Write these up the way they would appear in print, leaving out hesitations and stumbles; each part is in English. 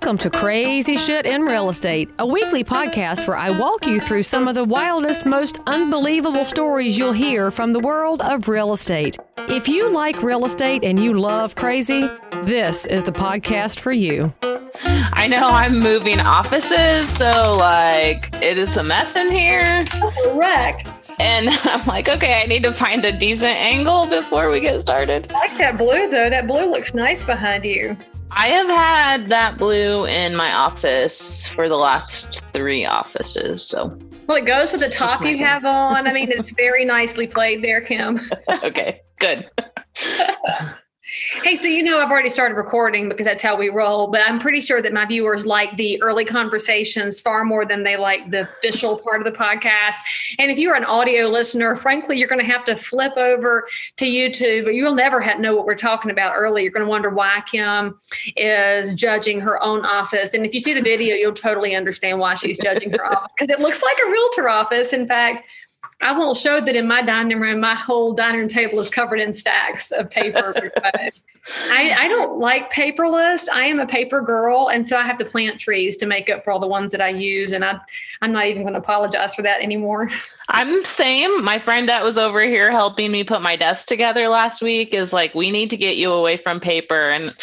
Welcome to Crazy Shit in Real Estate, a weekly podcast where I walk you through some of the wildest, most unbelievable stories you'll hear from the world of real estate. If you like real estate and you love crazy, this is the podcast for you. I know I'm moving offices, so it is a mess in here. That's a wreck. And I'm like, okay, I need to find a decent angle before we get started. I like that blue though. That blue looks nice behind you. I have had that blue in my office for the last 3 offices, so. Well, it goes with the top you have on. I mean, it's very nicely played there, Kim. Okay, good. Hey, so I've already started recording because that's how we roll, but I'm pretty sure that my viewers like the early conversations far more than they like the official part of the podcast. And if you're an audio listener, frankly, you're going to have to flip over to YouTube, but you'll never know what we're talking about early. You're going to wonder why Kim is judging her own office. And if you see the video, you'll totally understand why she's judging her office, because it looks like a realtor office. In fact, I won't show that in my dining room. My whole dining room table is covered in stacks of paper. I don't like paperless. I am a paper girl. And so I have to plant trees to make up for all the ones that I use. And I'm not even going to apologize for that anymore. I'm same. My friend that was over here helping me put my desk together last week is like, we need to get you away from paper. And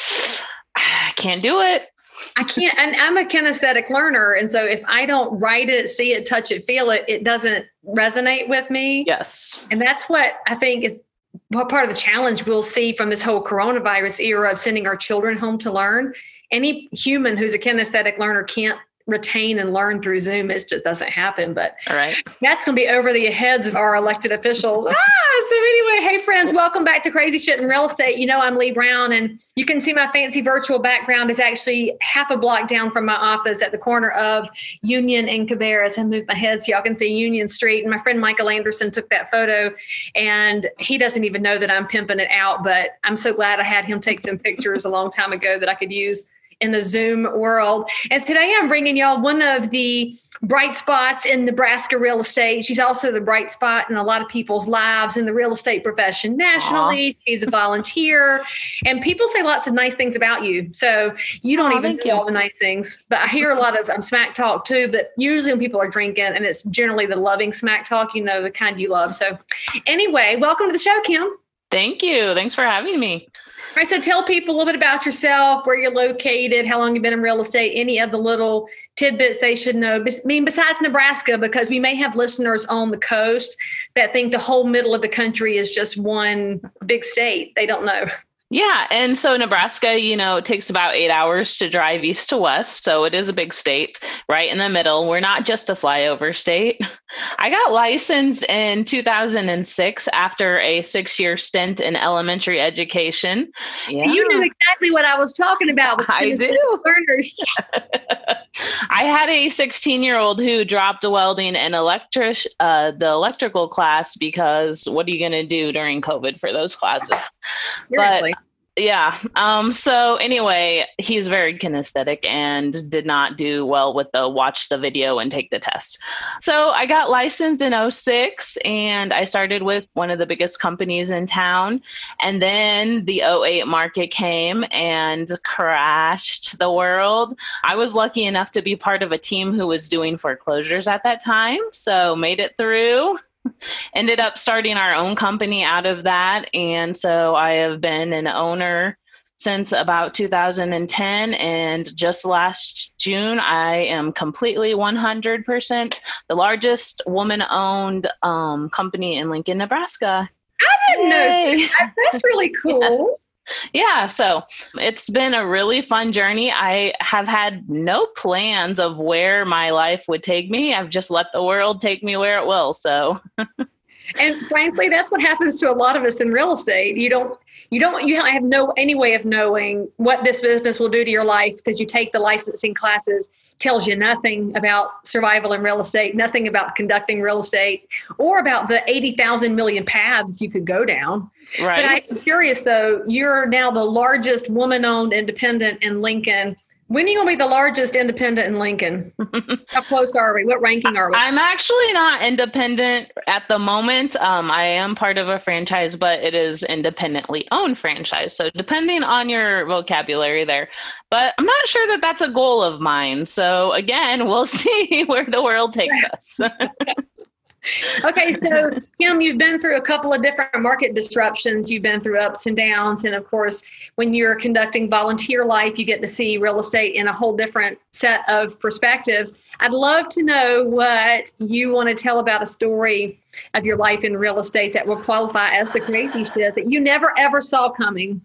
I can't do it. I can't, and I'm a kinesthetic learner. And so if I don't write it, see it, touch it, feel it, it doesn't resonate with me. Yes. And that's what I think is what part of the challenge we'll see from this whole coronavirus era of sending our children home to learn. Any human who's a kinesthetic learner can't retain and learn through Zoom. It just doesn't happen. But all right, that's going to be over the heads of our elected officials. So anyway, hey friends, welcome back to Crazy Shit in Real Estate. I'm Lee Brown, and you can see my fancy virtual background is actually half a block down from my office at the corner of Union and Cabarrus. I moved my head so y'all can see Union Street. And my friend Michael Anderson took that photo, and he doesn't even know that I'm pimping it out, but I'm so glad I had him take some pictures a long time ago that I could use in the Zoom world. And today I'm bringing y'all one of the bright spots in Nebraska real estate. She's also the bright spot in a lot of people's lives in the real estate profession nationally. Aww. She's a volunteer, and people say lots of nice things about you. So you don't even know all the nice things, but I hear a lot of smack talk too, but usually when people are drinking, and it's generally the loving smack talk, the kind you love. So anyway, welcome to the show, Kim. Thank you. Thanks for having me. All right, so tell people a little bit about yourself, where you're located, how long you've been in real estate, any of the little tidbits they should know. Besides Nebraska, because we may have listeners on the coast that think the whole middle of the country is just one big state. They don't know. Yeah. And so Nebraska, it takes about 8 hours to drive east to west. So it is a big state right in the middle. We're not just a flyover state. I got licensed in 2006 after a 6-year stint in elementary education. Yeah. You knew exactly what I was talking about. I do. Learners. Yes. I had a 16-year-old who dropped welding and the electrical class because what are you going to do during COVID for those classes? Seriously. Yeah. So anyway, he's very kinesthetic and did not do well with the watch the video and take the test. So I got licensed in 2006, and I started with one of the biggest companies in town. And then the 2008 market came and crashed the world. I was lucky enough to be part of a team who was doing foreclosures at that time. So made it through. Ended up starting our own company out of that. And so I have been an owner since about 2010. And just last June, I am completely 100% the largest woman-owned company in Lincoln, Nebraska. I didn't know that. That's really cool. Yes. Yeah, so it's been a really fun journey. I have had no plans of where my life would take me. I've just let the world take me where it will. So, and frankly, that's what happens to a lot of us in real estate. You have any way of knowing what this business will do to your life because you take the licensing classes. Tells you nothing about survival in real estate, nothing about conducting real estate, or about the 80,000 million paths you could go down. Right. But I'm curious, though, you're now the largest woman-owned independent in Lincoln. When are you going to be the largest independent in Lincoln? How close are we? What ranking are we? I'm actually not independent at the moment. I am part of a franchise, but it is independently owned franchise. So depending on your vocabulary there, but I'm not sure that that's a goal of mine. So again, we'll see where the world takes us. Okay, so Kim, you've been through a couple of different market disruptions. You've been through ups and downs. And of course, when you're conducting volunteer life, you get to see real estate in a whole different set of perspectives. I'd love to know what you want to tell about a story of your life in real estate that will qualify as the crazy shit that you never, ever saw coming.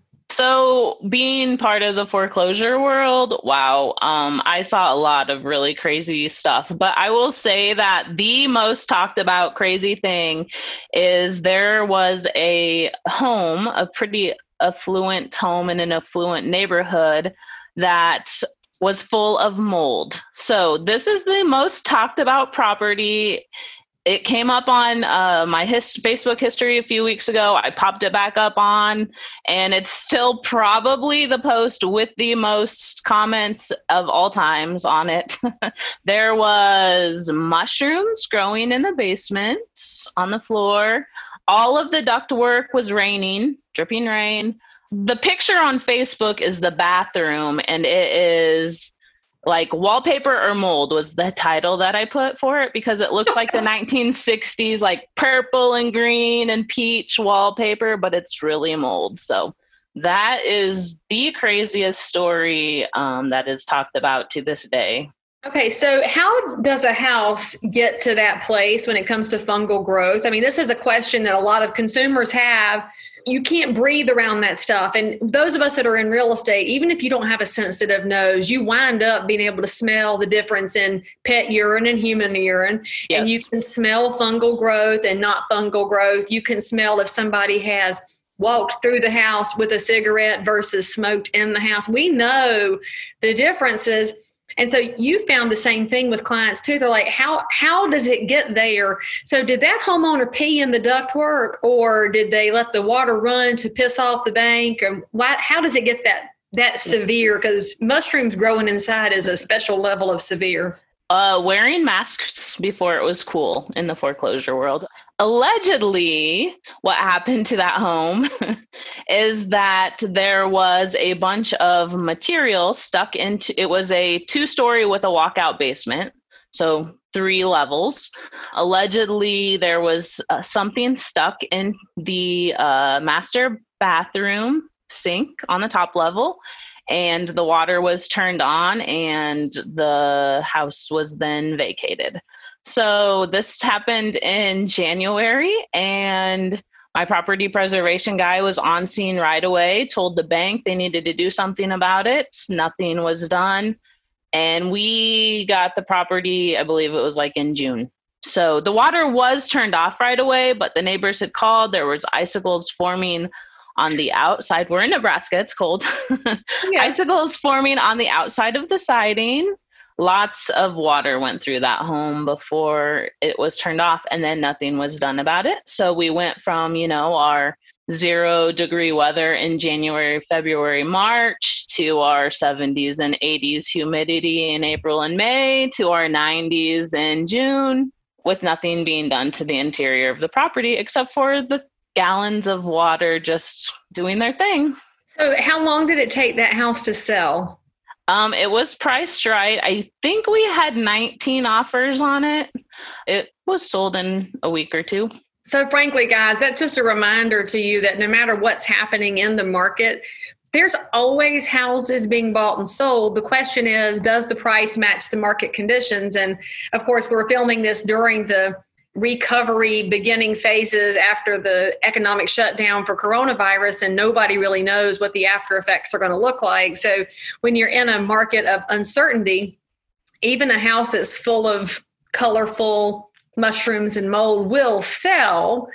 So being part of the foreclosure world, wow, I saw a lot of really crazy stuff. But I will say that the most talked about crazy thing is there was a home, a pretty affluent home in an affluent neighborhood that was full of mold. So this is the most talked about property. It came up on my Facebook history a few weeks ago. I popped it back up on, and it's still probably the post with the most comments of all times on it. There was mushrooms growing in the basement on the floor. All of the ductwork was raining, dripping rain. The picture on Facebook is the bathroom, and it is like wallpaper or mold was the title that I put for it, because it looks like the 1960s, like purple and green and peach wallpaper, but it's really mold. So that is the craziest story that is talked about to this day. Okay, so how does a house get to that place when it comes to fungal growth? I mean, this is a question that a lot of consumers have. You can't breathe around that stuff. And those of us that are in real estate, even if you don't have a sensitive nose, you wind up being able to smell the difference in pet urine and human urine. Yes. And you can smell fungal growth and not fungal growth. You can smell if somebody has walked through the house with a cigarette versus smoked in the house. We know the differences. And so you found the same thing with clients too. They're like, how does it get there? So did that homeowner pee in the ductwork, or did they let the water run to piss off the bank? Or how does it get that severe? Because mushrooms growing inside is a special level of severe. Wearing masks before it was cool in the foreclosure world. Allegedly, what happened to that home is that there was a bunch of material stuck into, it was a 2-story with a walkout basement, so 3 levels. Allegedly, there was something stuck in the master bathroom sink on the top level, and the water was turned on and the house was then vacated. So this happened in January, and my property preservation guy was on scene right away, told the bank they needed to do something about it. Nothing was done. And we got the property, I believe it was like in June. So the water was turned off right away, but the neighbors had called. There was icicles forming on the outside. We're in Nebraska, it's cold. Yeah. Icicles forming on the outside of the siding. Lots of water went through that home before it was turned off, and then nothing was done about it. So we went from, our 0-degree weather in January, February, March to our 70s and 80s humidity in April and May to our 90s in June, with nothing being done to the interior of the property except for the gallons of water just doing their thing. So how long did it take that house to sell? It was priced right. I think we had 19 offers on it. It was sold in a week or 2. So frankly, guys, that's just a reminder to you that no matter what's happening in the market, there's always houses being bought and sold. The question is, does the price match the market conditions? And of course, we're filming this during the recovery beginning phases after the economic shutdown for coronavirus, and nobody really knows what the after effects are going to look like. So when you're in a market of uncertainty, even a house that's full of colorful mushrooms and mold will sell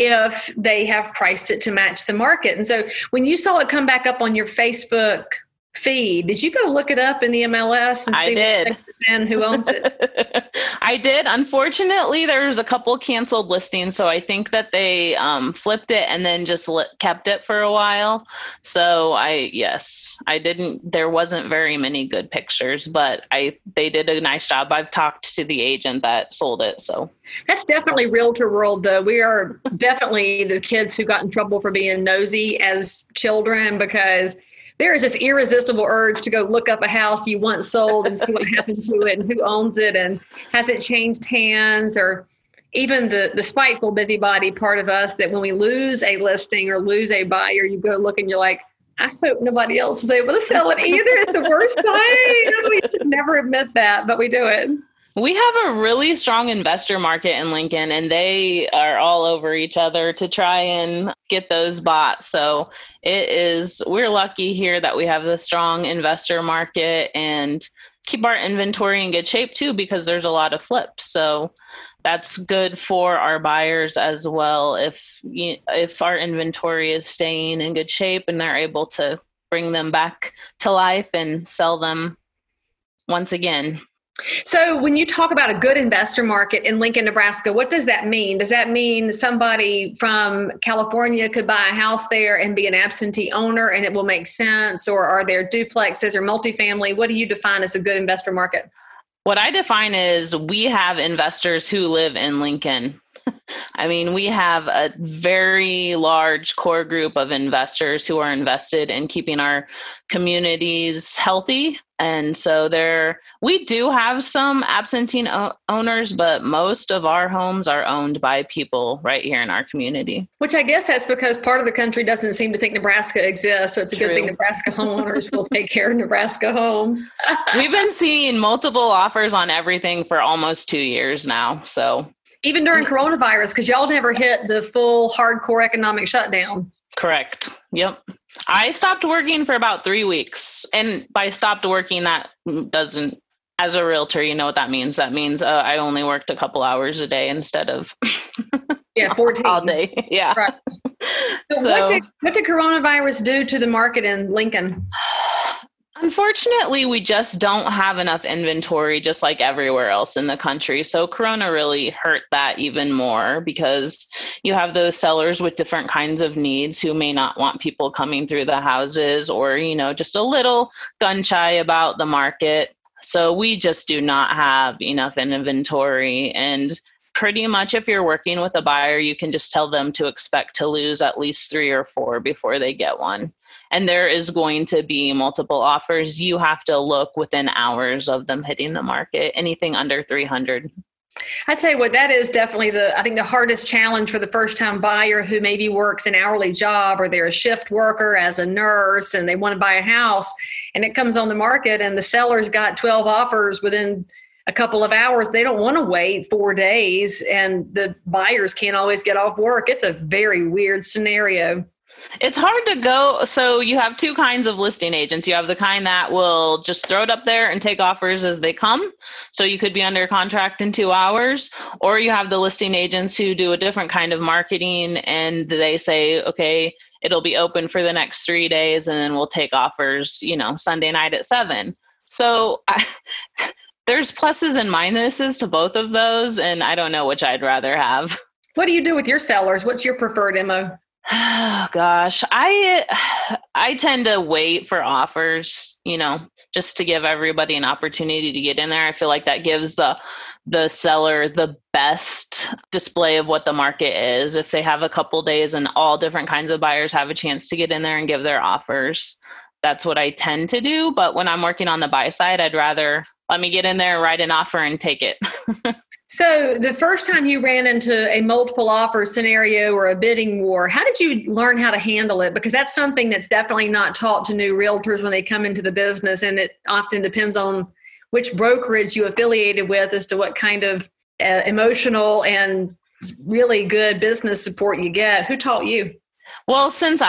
if they have priced it to match the market. And so when you saw it come back up on your Facebook feed. Did you go look it up in the MLS and see who owns it? I did. Unfortunately, there's a couple canceled listings, so I think that they flipped it and then just kept it for a while. So I didn't. There wasn't very many good pictures, but they did a nice job. I've talked to the agent that sold it, so. That's definitely realtor world, though. We are definitely the kids who got in trouble for being nosy as children, because there is this irresistible urge to go look up a house you once sold and see what happened to it and who owns it and has it changed hands, or even the spiteful busybody part of us that when we lose a listing or lose a buyer, you go look and you're like, I hope nobody else was able to sell it either. It's the worst thing. We should never admit that, but we do it. We have a really strong investor market in Lincoln, and they are all over each other to try and get those bought. So we're lucky here that we have the strong investor market and keep our inventory in good shape too, because there's a lot of flips. So that's good for our buyers as well. If our inventory is staying in good shape and they're able to bring them back to life and sell them once again. So when you talk about a good investor market in Lincoln, Nebraska, what does that mean? Does that mean somebody from California could buy a house there and be an absentee owner and it will make sense? Or are there duplexes or multifamily? What do you define as a good investor market? What I define is we have investors who live in Lincoln. I mean, we have a very large core group of investors who are invested in keeping our communities healthy. And so we do have some absentee owners, but most of our homes are owned by people right here in our community. Which I guess that's because part of the country doesn't seem to think Nebraska exists. So it's a good thing Nebraska homeowners will take care of Nebraska homes. We've been seeing multiple offers on everything for almost 2 years now. So even during coronavirus, because y'all never hit the full hardcore economic shutdown. Correct. Yep. I stopped working for about 3 weeks. And by stopped working, that doesn't, as a realtor, you know what that means. That means I only worked a couple hours a day instead of 14 all day. Yeah. Right. So what did coronavirus do to the market in Lincoln? Unfortunately, we just don't have enough inventory, just like everywhere else in the country. So Corona really hurt that even more, because you have those sellers with different kinds of needs who may not want people coming through the houses, or, just a little gun shy about the market. So we just do not have enough inventory. And pretty much if you're working with a buyer, you can just tell them to expect to lose at least 3 or 4 before they get one. And there is going to be multiple offers. You have to look within hours of them hitting the market, anything under 300. I tell you what, that is definitely the hardest challenge for the first time buyer who maybe works an hourly job, or they're a shift worker as a nurse and they want to buy a house, and it comes on the market and the seller's got 12 offers within a couple of hours. They don't want to wait 4 days, and the buyers can't always get off work. It's a very weird scenario. It's hard to go. So you have 2 kinds of listing agents. You have the kind that will just throw it up there and take offers as they come. So you could be under contract in 2 hours. Or you have the listing agents who do a different kind of marketing, and they say, okay, it'll be open for the next 3 days, and then we'll take offers, Sunday night at 7. So there's pluses and minuses to both of those, and I don't know which I'd rather have. What do you do with your sellers? What's your preferred MO? Oh, gosh, I tend to wait for offers, just to give everybody an opportunity to get in there. I feel like that gives the seller the best display of what the market is. If they have a couple days and all different kinds of buyers have a chance to get in there and give their offers, that's what I tend to do. But when I'm working on the buy side, I'd rather let me get in there, write an offer, and take it. So the first time you ran into a multiple offer scenario or a bidding war, how did you learn how to handle it? Because that's something that's definitely not taught to new realtors when they come into the business. And it often depends on which brokerage you affiliated with as to what kind of emotional and really good business support you get. Who taught you? Well, since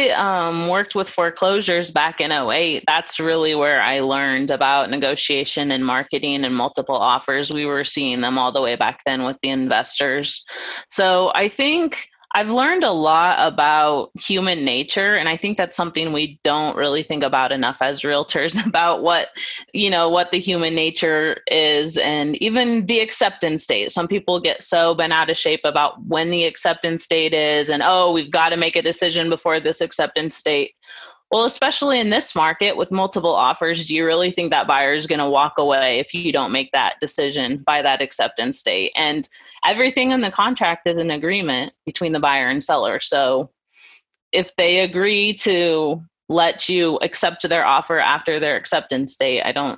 I worked with foreclosures back in 2008, that's really where I learned about negotiation and marketing and multiple offers. We were seeing them all the way back then with the investors. So I think I've learned a lot about human nature, and I think that's something we don't really think about enough as realtors, about what the human nature is, and even the acceptance date. Some people get so bent out of shape about when the acceptance date is, and we've got to make a decision before this acceptance date. Well, especially in this market with multiple offers, do you really think that buyer is going to walk away if you don't make that decision by that acceptance date? And everything in the contract is an agreement between the buyer and seller. So if they agree to let you accept their offer after their acceptance date,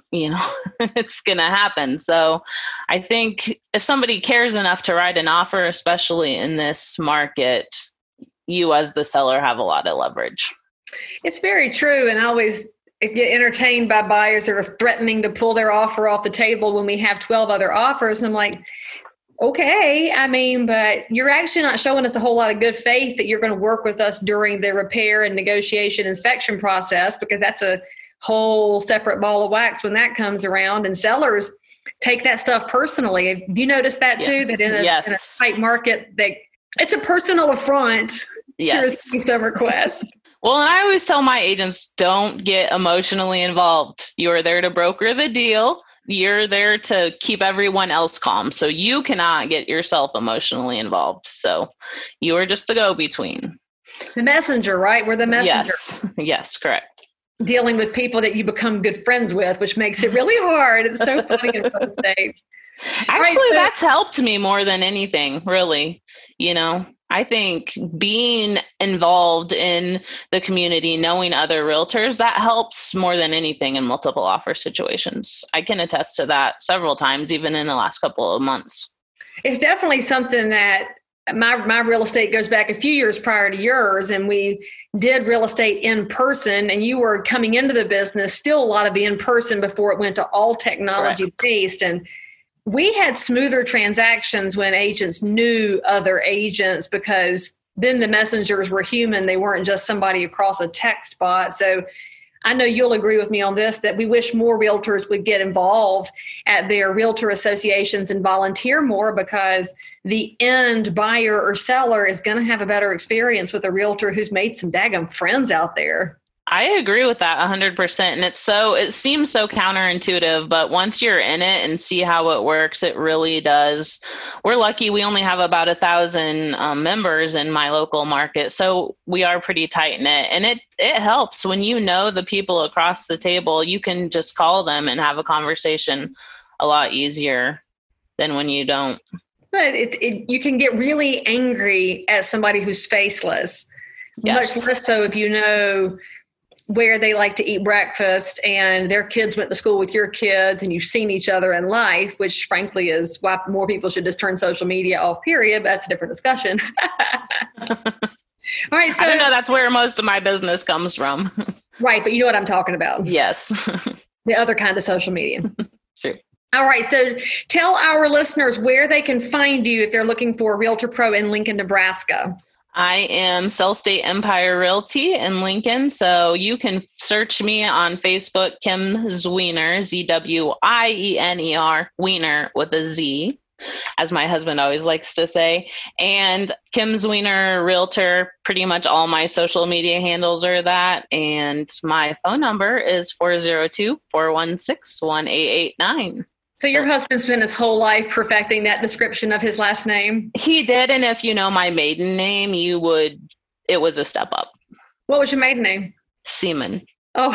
it's going to happen. So I think if somebody cares enough to write an offer, especially in this market, you as the seller have a lot of leverage. It's very true. And I always get entertained by buyers that are threatening to pull their offer off the table when we have 12 other offers. And I'm like, okay, but you're actually not showing us a whole lot of good faith that you're going to work with us during the repair and negotiation inspection process, because that's a whole separate ball of wax when that comes around. And sellers take that stuff personally. Have you noticed that too? That in a tight market, it's a personal affront to receive a request. Well, and I always tell my agents, don't get emotionally involved. You're there to broker the deal. You're there to keep everyone else calm. So you cannot get yourself emotionally involved. So you are just the go-between. The messenger, right? We're the messenger. Yes, correct. Dealing with people that you become good friends with, which makes it really hard. It's so funny in real estate. Actually, that's helped me more than anything, really. I think being involved in the community, knowing other realtors, that helps more than anything in multiple offer situations. I can attest to that several times, even in the last couple of months. It's definitely something that my real estate goes back a few years prior to yours, and we did real estate in person, and you were coming into the business, still a lot of the in-person before it went to all technology based. And we had smoother transactions when agents knew other agents, because then the messengers were human. They weren't just somebody across a text bot. So I know you'll agree with me on this, that we wish more realtors would get involved at their realtor associations and volunteer more, because the end buyer or seller is going to have a better experience with a realtor who's made some daggum friends out there. I agree with that 100%. And it seems so counterintuitive, but once you're in it and see how it works, it really does. We're lucky we only have about 1,000 members in my local market. So we are pretty tight knit, and it helps when you know the people across the table. You can just call them and have a conversation a lot easier than when you don't. But you can get really angry at somebody who's faceless, much less so if you know where they like to eat breakfast and their kids went to school with your kids and you've seen each other in life, which frankly is why more people should just turn social media off, period. But that's a different discussion. All right. So I don't know. That's where most of my business comes from. Right. But you know what I'm talking about. Yes. The other kind of social media. True. All right. So tell our listeners where they can find you if they're looking for Realtor Pro in Lincoln, Nebraska. I am Cell State Empire Realty in Lincoln. So you can search me on Facebook, Kim Zwiener, Zwiener, Wiener with a Z, as my husband always likes to say. And Kim Zwiener Realtor, pretty much all my social media handles are that. And my phone number is 402-416-1889. So your husband spent his whole life perfecting that description of his last name? He did. And if you know my maiden name, it was a step up. What was your maiden name? Seaman. Oh,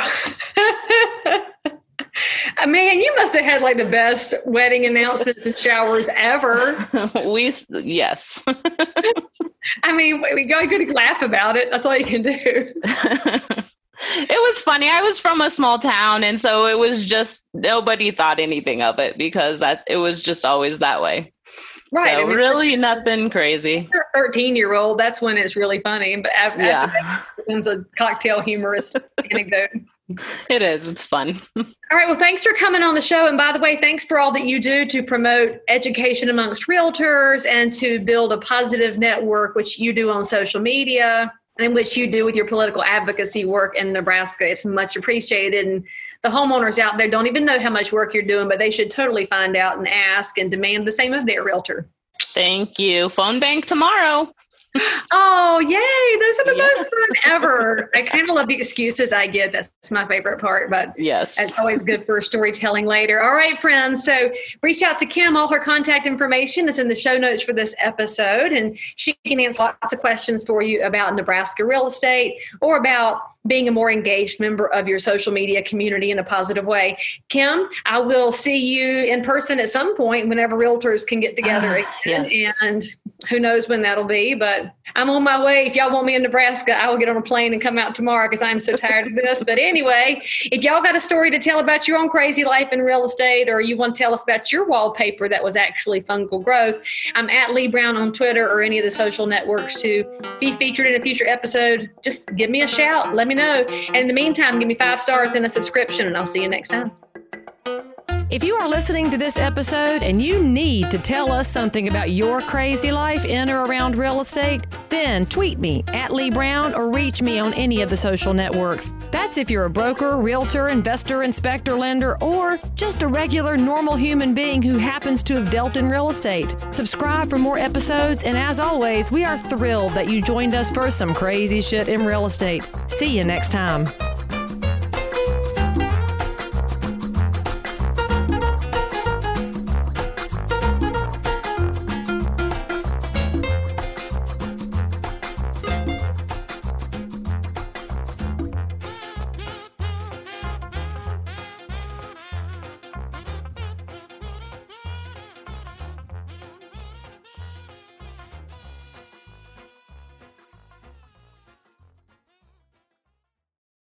man, you must have had like the best wedding announcements and showers ever. Yes. I mean, we got to laugh about it. That's all you can do. It was funny. I was from a small town, and so it was just, nobody thought anything of it because it was just always that way. Right. So really nothing crazy. You're a 13-year-old. That's when it's really funny. But after that, it becomes a cocktail humorous anecdote. It is. It's fun. All right. Well, thanks for coming on the show. And by the way, thanks for all that you do to promote education amongst realtors and to build a positive network, which you do on social media and which you do with your political advocacy work in Nebraska. It's much appreciated. And the homeowners out there don't even know how much work you're doing, but they should totally find out and ask and demand the same of their realtor. Thank you. Phone bank tomorrow. Oh, yay. Those are the most fun ever. I kind of love the excuses I give. That's my favorite part, but yes, it's always good for storytelling later. All right, friends. So reach out to Kim. All her contact information is in the show notes for this episode, and she can answer lots of questions for you about Nebraska real estate or about being a more engaged member of your social media community in a positive way. Kim, I will see you in person at some point whenever realtors can get together again. Yes. And who knows when that'll be, but I'm on my way. If y'all want me in Nebraska, I will get on a plane and come out tomorrow because I'm so tired of this. But anyway, if y'all got a story to tell about your own crazy life in real estate, or you want to tell us about your wallpaper that was actually fungal growth, I'm at Lee Brown on Twitter or any of the social networks to be featured in a future episode. Just give me a shout. Let me know. And in the meantime, give me 5 stars and a subscription, and I'll see you next time. If you are listening to this episode and you need to tell us something about your crazy life in or around real estate, then tweet me at Lee Brown or reach me on any of the social networks. That's if you're a broker, realtor, investor, inspector, lender, or just a regular, normal human being who happens to have dealt in real estate. Subscribe for more episodes, and as always, we are thrilled that you joined us for some crazy shit in real estate. See you next time.